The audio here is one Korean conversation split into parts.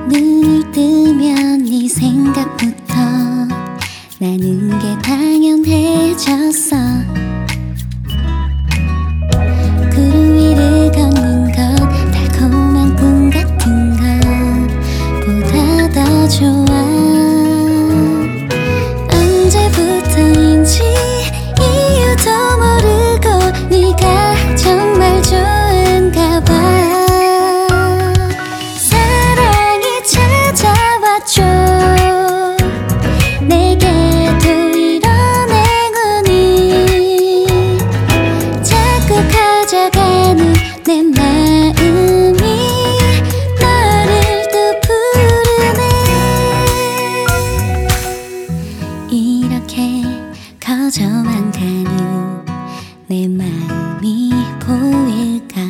눈을 뜨면 네 생각부터 나는 게 당연해졌어. 구름 위를 걷는 것 달콤한 꿈 같은 것보다 더 좋아. 언제부터인지 이유도 모르고 네가 정말 좋은가 봐. 사랑이 찾아왔죠. 내게도 이런 행운이. 자꾸 커져가는 내 마음이 너를 또 부르네. 이렇게 커져만 가는 내 마음이 보일까.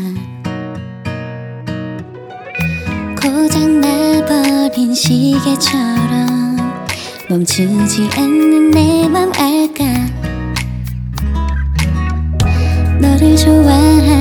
고장나버린 시계처럼 멈추지 않는 내 맘 알까. 너를 좋아하는